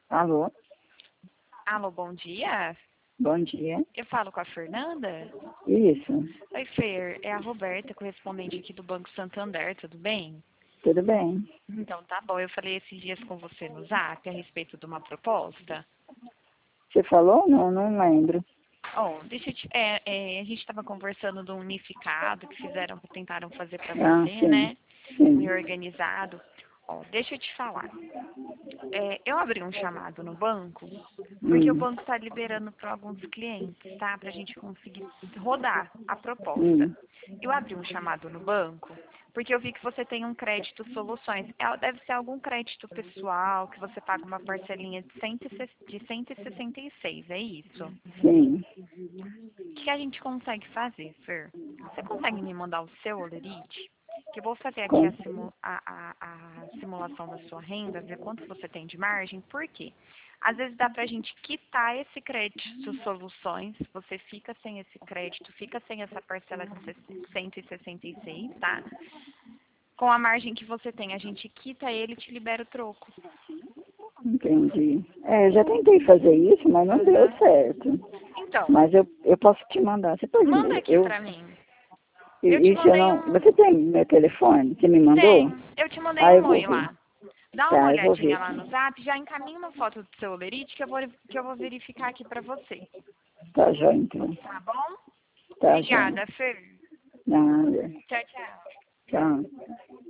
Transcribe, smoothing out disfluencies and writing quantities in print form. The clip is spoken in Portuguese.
Alô, Alô, bom dia. bom dia. Eu falo com a Fernanda? Isso, Oi, Fer. É a Roberta, correspondente aqui do Banco Santander, tudo bem? tudo bem. Então, tá bom. Eu falei esses dias com você no Zap a respeito de uma proposta. Você falou? Não, não lembro. Oh, deixa eu te... a gente estava conversando do unificado que tentaram fazer para Ah, você, sim, né? sim. Reorganizado. Ó, deixa eu te falar. Eu abri um chamado no banco, porque o Hum, banco está liberando para alguns clientes, tá? Para a gente conseguir rodar a proposta. hum, Eu abri um chamado no banco, porque eu vi que você tem um crédito soluções. Deve ser algum crédito pessoal, que você paga uma parcelinha de 166, é isso? sim. O que a gente consegue fazer, Fer? Você consegue me mandar o seu olerite? Que eu vou fazer aqui Com, a simulação da sua renda, ver quanto você tem de margem. Por quê? Às vezes dá pra gente quitar esse crédito soluções, você fica sem esse crédito, fica sem essa parcela de 166, tá? Com a margem que você tem, a gente quita ele e te libera o troco. entendi. É, eu já tentei fazer isso, mas não deu Aham. certo. Então, Mas eu posso te mandar. Você pode manda me. aqui pra mim. Eu te Isso eu mandei não. um. Você tem meu telefone? Você me mandou? Tem, eu te mandei Ah, eu um vou oi ver. lá. Dá uma Tá, eu vou olhadinha ver lá no sim. Zap, já encaminha uma foto do seu olerite que eu vou verificar aqui pra você. Tá jóia, então. Tá bom? Tá jóia. Obrigada, Fer. Nada. Tchau, tchau. Tchau.